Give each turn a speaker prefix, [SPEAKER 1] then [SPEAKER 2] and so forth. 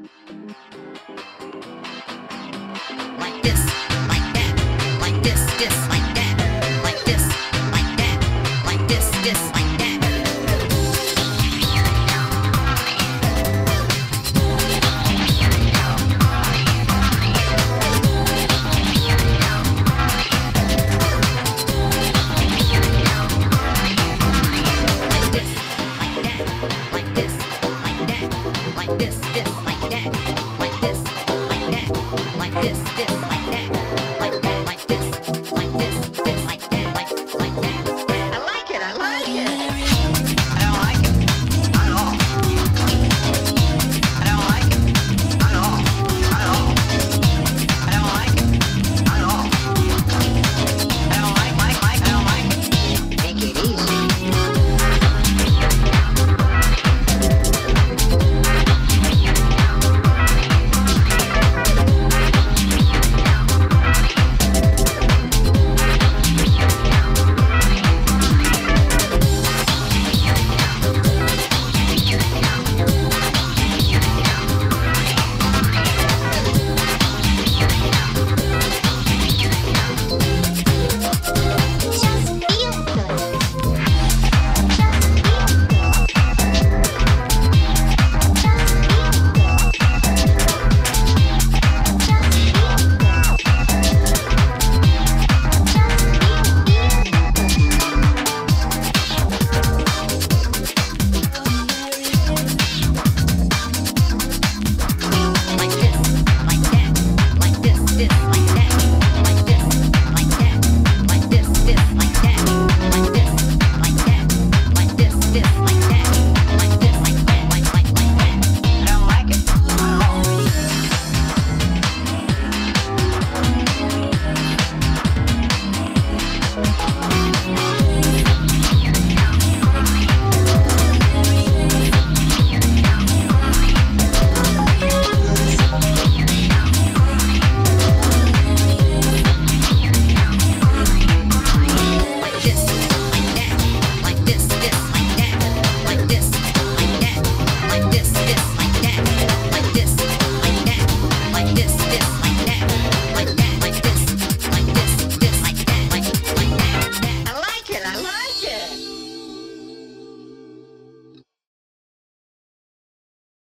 [SPEAKER 1] Like this, like that, like this, like that, like this, like that, like this, like that. Like this, like that, like this, like that, like this, like that, like this,